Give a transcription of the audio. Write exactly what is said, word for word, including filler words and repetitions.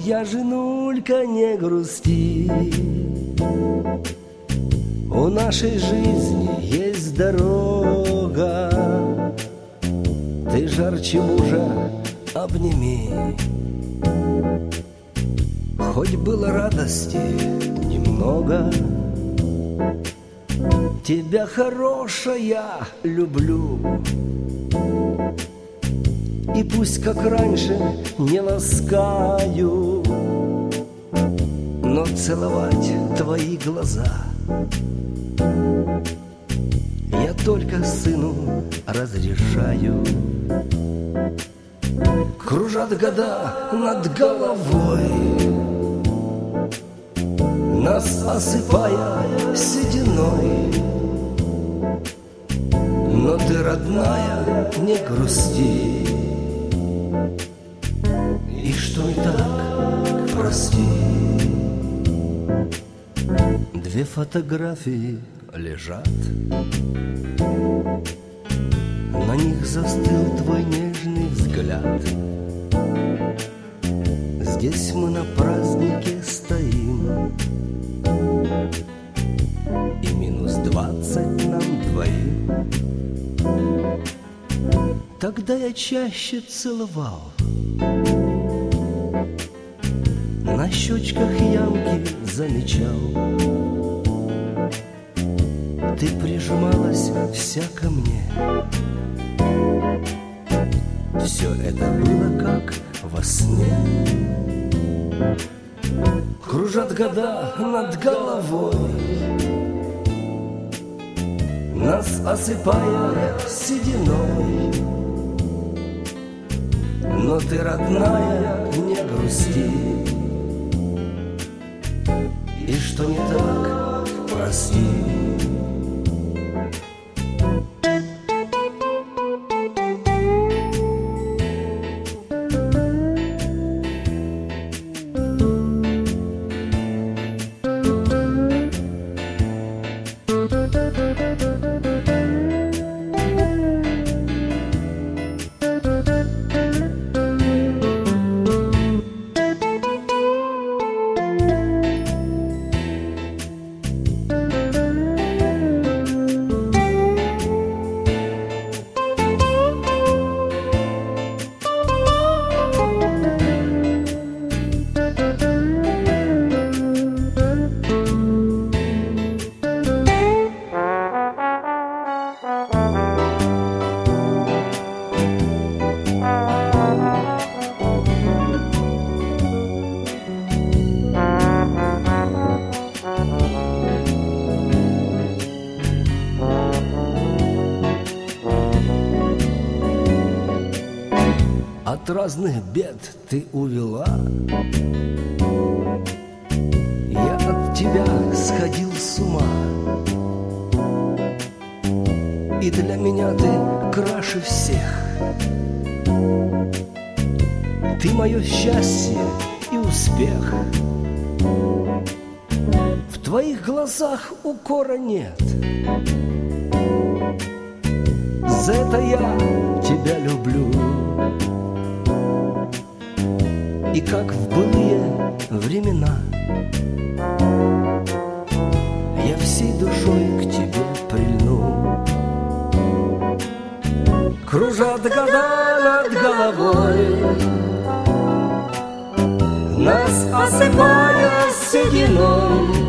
Моя женулька, не грусти, у нашей жизни есть дорога. Ты жарче мужа обними, хоть было радости немного. Тебя, хорошая, люблю, и пусть как раньше не ласкаю, но целовать твои глаза я только сыну разрешаю. Кружат года над головой, нас осыпая сединой, но ты, родная, не грусти, и что не так, прости. Две фотографии лежат, на них застыл твой нежный взгляд. Здесь мы на празднике стоим, и минус двадцать нам двоим. Тогда я чаще целовал, на щечках ямки замечал. Ты прижималась вся ко мне, все это было как во сне. Кружат года над головой, нас осыпая сединой, но ты, родная, не грусти, и что не так, прости. От разных бед ты увела, я от тебя сходил с ума, и для меня ты краше всех. Ты мое счастье и успех. В твоих глазах укора нет, за это я тебя люблю. И как в былые времена я всей душой к тебе прильну. Кружат года над головой, нас осыпая сединой,